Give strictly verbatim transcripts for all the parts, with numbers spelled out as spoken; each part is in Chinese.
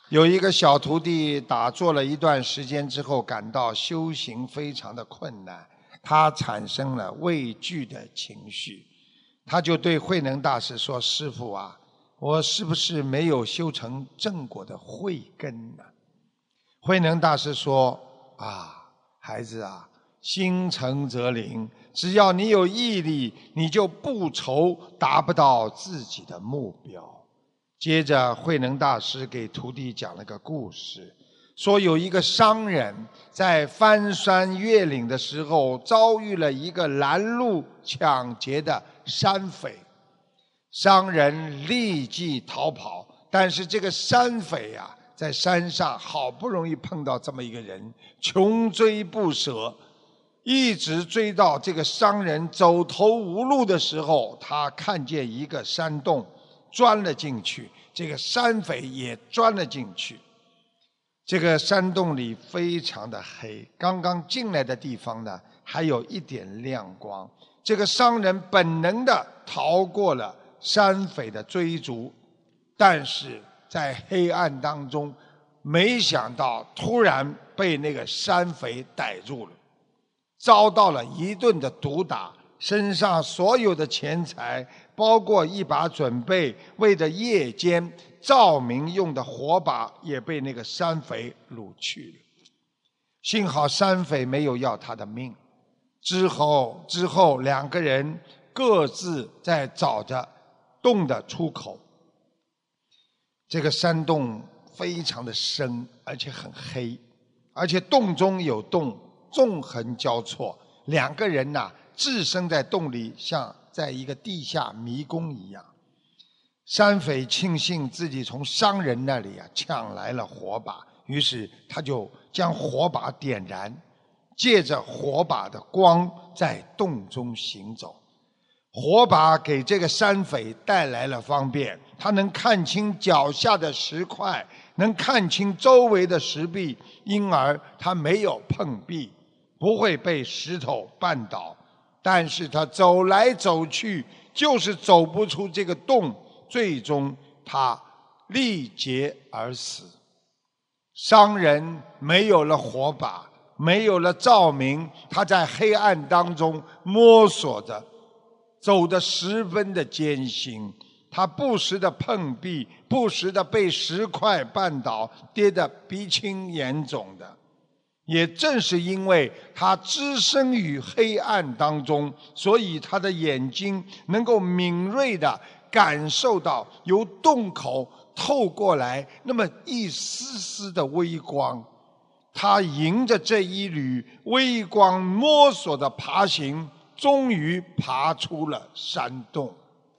有一个小徒弟打坐了一段时间之后，感到修行非常的困难，他产生了畏惧的情绪。他就对慧能大师说：师父啊，我是不是没有修成正果的慧根呢？慧能大师说：啊，孩子啊，心诚则灵，只要你有毅力，你就不愁达不到自己的目标。接着慧能大师给徒弟讲了个故事，说有一个商人在翻山越岭的时候，遭遇了一个拦路抢劫的山匪。商人立即逃跑，但是这个山匪啊，在山上好不容易碰到这么一个人，穷追不舍，一直追到这个商人走投无路的时候，他看见一个山洞，钻了进去，这个山匪也钻了进去。这个山洞里非常的黑，刚刚进来的地方呢，还有一点亮光。这个商人本能的逃过了山匪的追逐，但是在黑暗当中，没想到突然被那个山匪逮住了，遭到了一顿的毒打，身上所有的钱财，包括一把准备为了夜间照明用的火把，也被那个山匪掳去了。幸好山匪没有要他的命。之后之后两个人各自在找着洞的出口。这个山洞非常的深，而且很黑，而且洞中有洞，纵横交错，两个人呐、啊，置身在洞里，像在一个地下迷宫一样。山匪庆幸自己从商人那里啊抢来了火把，于是他就将火把点燃，借着火把的光在洞中行走。火把给这个山匪带来了方便，他能看清脚下的石块，能看清周围的石壁，因而他没有碰壁，不会被石头绊倒。但是他走来走去，就是走不出这个洞，最终他力竭而死。商人没有了火把，没有了照明，他在黑暗当中摸索着，走得十分的艰辛，他不时的碰壁，不时的被石块绊倒，跌得鼻青眼肿的。也正是因为他置身于黑暗当中，所以他的眼睛能够敏锐地感受到由洞口透过来那么一丝丝的微光。他迎着这一缕微光摸索着爬行，终于爬出了山洞。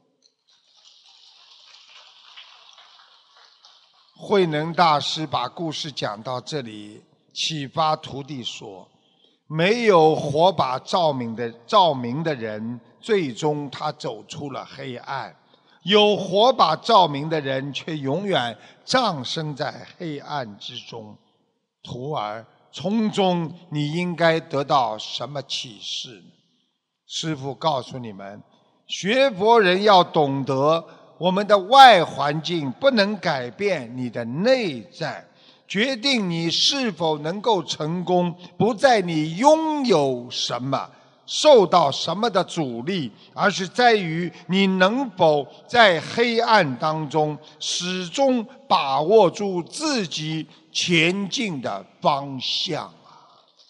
慧能大师把故事讲到这里，启发徒弟说，没有火把照明的照明的人，最终他走出了黑暗；有火把照明的人，却永远葬身在黑暗之中。徒儿，从中你应该得到什么启示呢？师父告诉你们，学佛人要懂得，我们的外环境不能改变你的内在，决定你是否能够成功，不在你拥有什么，受到什么的阻力，而是在于你能否在黑暗当中始终把握住自己前进的方向啊！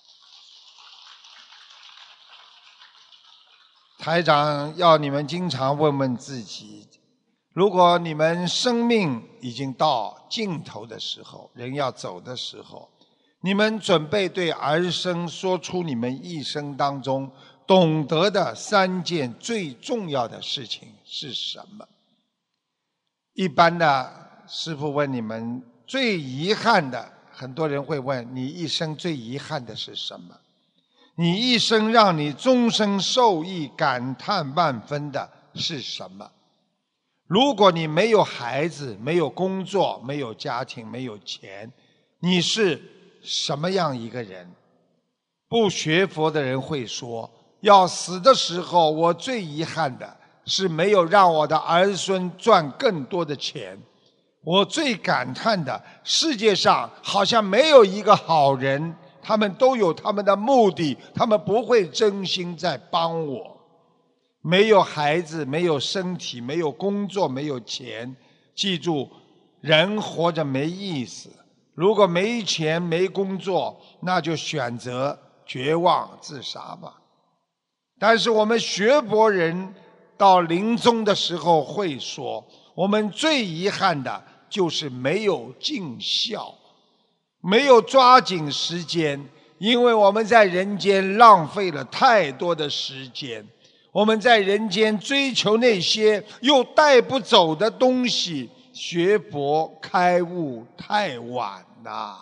台长要你们经常问问自己，如果你们生命已经到尽头的时候，人要走的时候，你们准备对儿孙说出你们一生当中懂得的三件最重要的事情是什么？一般的师父问你们最遗憾的，很多人会问你一生最遗憾的是什么？你一生让你终身受益感叹万分的是什么？如果你没有孩子，没有工作，没有家庭，没有钱，你是什么样一个人？不学佛的人会说，要死的时候，我最遗憾的是没有让我的儿孙赚更多的钱， 我最感叹的，世界上好像没有一个好人，他们都有他们的目的，他们不会真心在帮我。没有孩子，没有身体，没有工作，没有钱，记住，人活着没意思。如果没钱没工作，那就选择绝望自杀吧。但是我们学佛人到临终的时候会说，我们最遗憾的就是没有尽孝，没有抓紧时间，因为我们在人间浪费了太多的时间，我们在人间追求那些又带不走的东西，学佛开悟太晚了。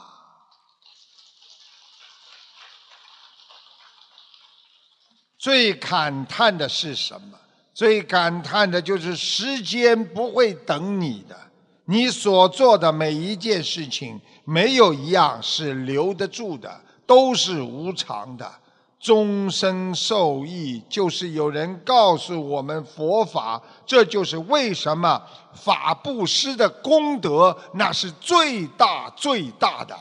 最感叹的是什么？最感叹的就是时间不会等你的，你所做的每一件事情，没有一样是留得住的，都是无常的。终身受益，就是有人告诉我们佛法，这就是为什么法布施的功德那是最大最大的。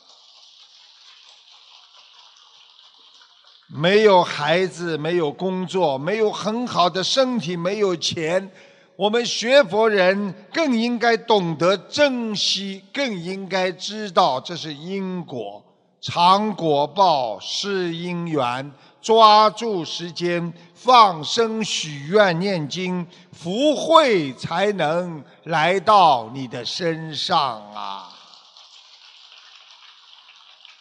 没有孩子，没有工作，没有很好的身体，没有钱，我们学佛人更应该懂得珍惜，更应该知道这是因果，尝果报是因缘，抓住时间放生许愿念经，福慧才能来到你的身上啊。